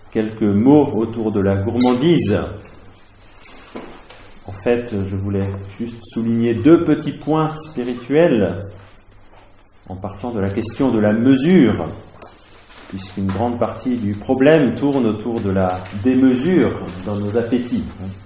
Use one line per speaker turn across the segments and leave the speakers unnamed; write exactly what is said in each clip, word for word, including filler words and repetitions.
quelques mots autour de la gourmandise. En fait, je voulais juste souligner deux petits points spirituels en partant de la question de la mesure, puisqu'une grande partie du problème tourne autour de la démesure dans nos appétits.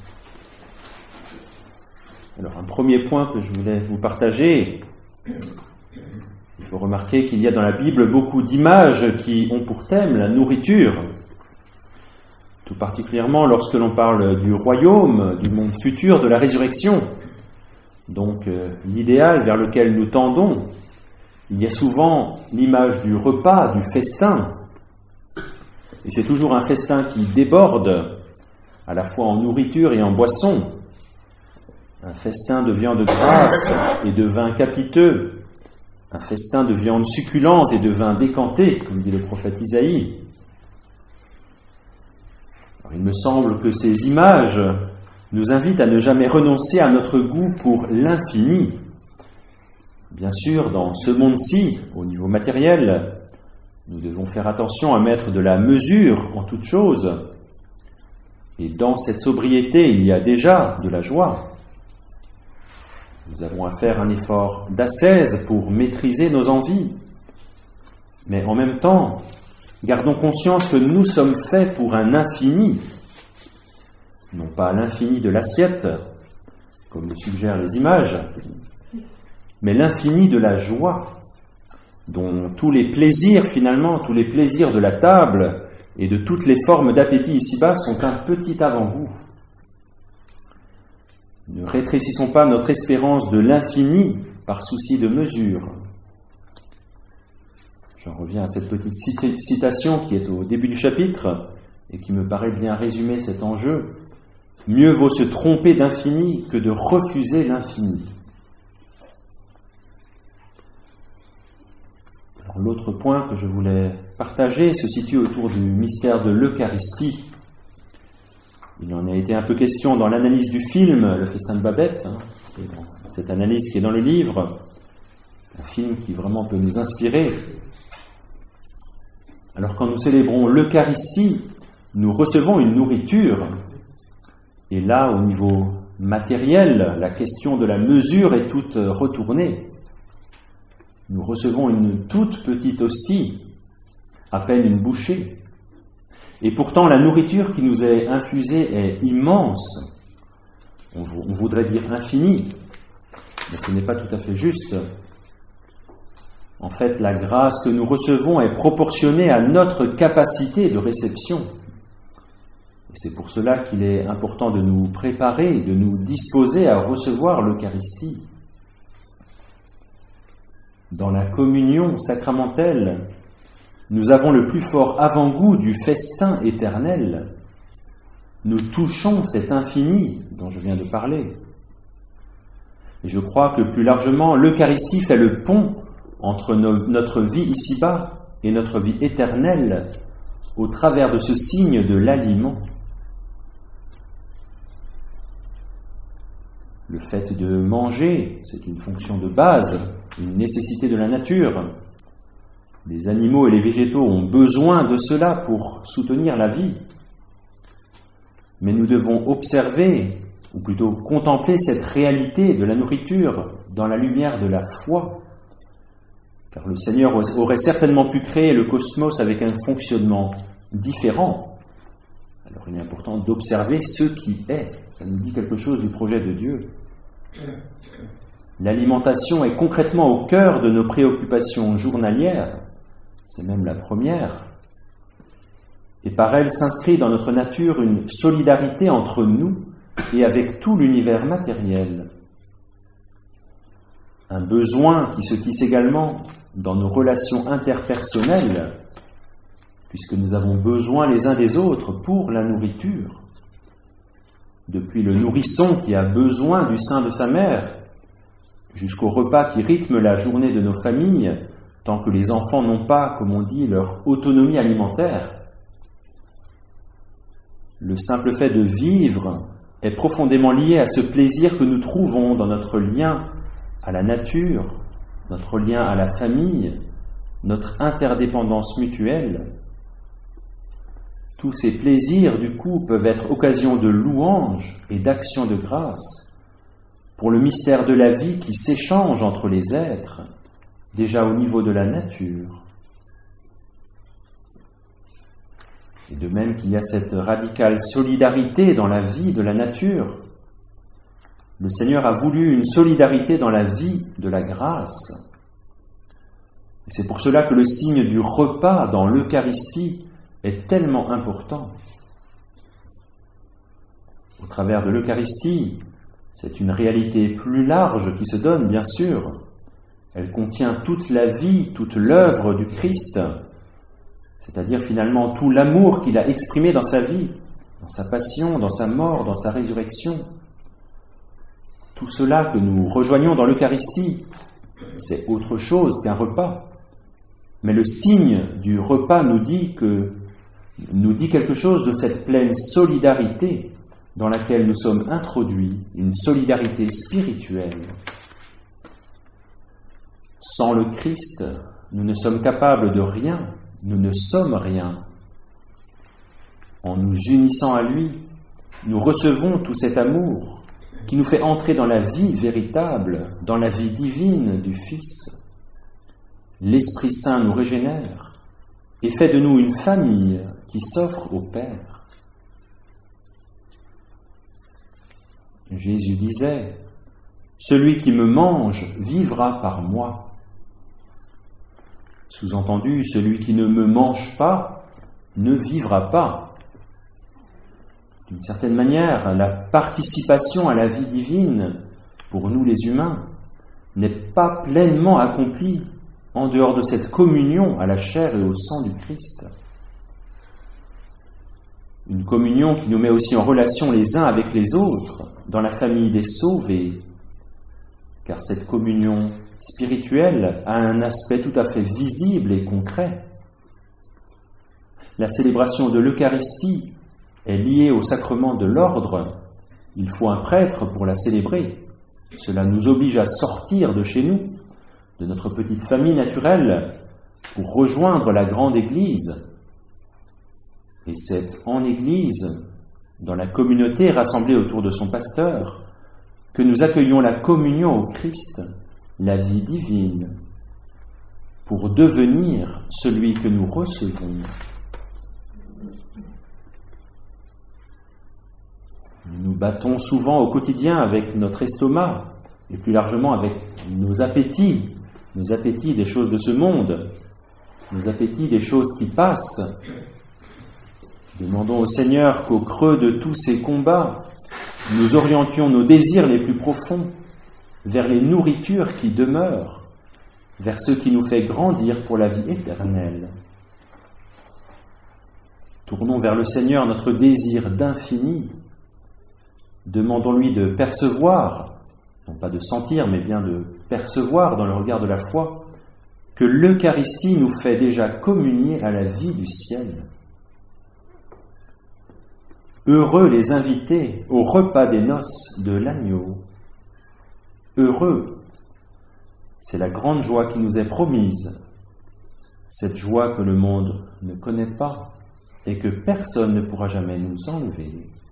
Alors, un premier point que je voulais vous partager, il faut remarquer qu'il y a dans la Bible beaucoup d'images qui ont pour thème la nourriture, tout particulièrement lorsque l'on parle du royaume, du monde futur, de la résurrection. Donc, euh, l'idéal vers lequel nous tendons, il y a souvent l'image du repas, du festin. Et c'est toujours un festin qui déborde, à la fois en nourriture et en boisson. Un festin de viande grasse et de vin capiteux. Un festin de viande succulente et de vin décanté, comme dit le prophète Isaïe. Alors, il me semble que ces images nous invitent à ne jamais renoncer à notre goût pour l'infini. Bien sûr, dans ce monde-ci, au niveau matériel, nous devons faire attention à mettre de la mesure en toute chose. Et dans cette sobriété, il y a déjà de la joie. Nous avons à faire un effort d'ascèse pour maîtriser nos envies. Mais en même temps, gardons conscience que nous sommes faits pour un infini. Non pas l'infini de l'assiette, comme le suggèrent les images, mais l'infini de la joie, dont tous les plaisirs, finalement, tous les plaisirs de la table et de toutes les formes d'appétit ici-bas sont un petit avant-goût. Ne rétrécissons pas notre espérance de l'infini par souci de mesure. J'en reviens à cette petite citation qui est au début du chapitre et qui me paraît bien résumer cet enjeu. Mieux vaut se tromper d'infini que de refuser l'infini. Alors, l'autre point que je voulais partager se situe autour du mystère de l'Eucharistie. Il en a été un peu question dans l'analyse du film, Le Festin de Babette, hein, cette analyse qui est dans le livre, un film qui vraiment peut nous inspirer. Alors quand nous célébrons l'Eucharistie, nous recevons une nourriture, et là, au niveau matériel, la question de la mesure est toute retournée. Nous recevons une toute petite hostie, à peine une bouchée. Et pourtant, la nourriture qui nous est infusée est immense. On, on voudrait dire infinie, mais ce n'est pas tout à fait juste. En fait, la grâce que nous recevons est proportionnée à notre capacité de réception. Et c'est pour cela qu'il est important de nous préparer, de nous disposer à recevoir l'Eucharistie. Dans la communion sacramentelle, nous avons le plus fort avant-goût du festin éternel. Nous touchons cet infini dont je viens de parler. Et je crois que plus largement, l'Eucharistie fait le pont entre no- notre vie ici-bas et notre vie éternelle au travers de ce signe de l'aliment. Le fait de manger, c'est une fonction de base, une nécessité de la nature. Les animaux et les végétaux ont besoin de cela pour soutenir la vie. Mais nous devons observer, ou plutôt contempler cette réalité de la nourriture dans la lumière de la foi. Car le Seigneur aurait certainement pu créer le cosmos avec un fonctionnement différent. Alors il est important d'observer ce qui est. Ça nous dit quelque chose du projet de Dieu. L'alimentation est concrètement au cœur de nos préoccupations journalières. C'est même la première. Et par elle s'inscrit dans notre nature une solidarité entre nous et avec tout l'univers matériel. Un besoin qui se tisse également dans nos relations interpersonnelles, puisque nous avons besoin les uns des autres pour la nourriture. Depuis le nourrisson qui a besoin du sein de sa mère, jusqu'au repas qui rythme la journée de nos familles, tant que les enfants n'ont pas, comme on dit, leur autonomie alimentaire. Le simple fait de vivre est profondément lié à ce plaisir que nous trouvons dans notre lien à la nature, notre lien à la famille, notre interdépendance mutuelle. tous ces plaisirs, du coup, peuvent être occasion de louange et d'action de grâce pour le mystère de la vie qui s'échange entre les êtres, déjà au niveau de la nature. Et de même qu'il y a cette radicale solidarité dans la vie de la nature, le Seigneur a voulu une solidarité dans la vie de la grâce. Et c'est pour cela que le signe du repas dans l'Eucharistie est tellement important. Au travers de l'Eucharistie, c'est une réalité plus large qui se donne, bien sûr. Elle contient toute la vie, toute l'œuvre du Christ, c'est-à-dire finalement tout l'amour qu'il a exprimé dans sa vie, dans sa passion, dans sa mort, dans sa résurrection. Tout cela que nous rejoignons dans l'Eucharistie, c'est autre chose qu'un repas. Mais le signe du repas nous dit que, nous dit quelque chose de cette pleine solidarité dans laquelle nous sommes introduits, une solidarité spirituelle. Sans le Christ, nous ne sommes capables de rien, nous ne sommes rien. En nous unissant à lui, nous recevons tout cet amour qui nous fait entrer dans la vie véritable, dans la vie divine du Fils. L'Esprit Saint nous régénère et fait de nous une famille qui s'offre au Père. Jésus disait, « Celui qui me mange vivra par moi. » Sous-entendu, celui qui ne me mange pas ne vivra pas. D'une certaine manière, la participation à la vie divine, pour nous les humains, n'est pas pleinement accomplie en dehors de cette communion à la chair et au sang du Christ. Une communion qui nous met aussi en relation les uns avec les autres, dans la famille des sauvés, car cette communion spirituelle a un aspect tout à fait visible et concret. La célébration de l'Eucharistie est liée au sacrement de l'ordre. Il faut un prêtre pour la célébrer. Cela nous oblige à sortir de chez nous, de notre petite famille naturelle, pour rejoindre la grande Église. Et c'est en Église, dans la communauté rassemblée autour de son pasteur, que nous accueillons la communion au Christ, la vie divine, pour devenir celui que nous recevons. Nous nous battons souvent au quotidien avec notre estomac, et plus largement avec nos appétits, nos appétits des choses de ce monde, nos appétits des choses qui passent. Demandons au Seigneur qu'au creux de tous ces combats, nous orientions nos désirs les plus profonds vers les nourritures qui demeurent, vers ce qui nous fait grandir pour la vie éternelle. Tournons vers le Seigneur notre désir d'infini. Demandons-lui de percevoir, non pas de sentir, mais bien de percevoir dans le regard de la foi, que l'Eucharistie nous fait déjà communier à la vie du ciel. Heureux les invités au repas des noces de l'agneau. Heureux, c'est la grande joie qui nous est promise, cette joie que le monde ne connaît pas et que personne ne pourra jamais nous enlever.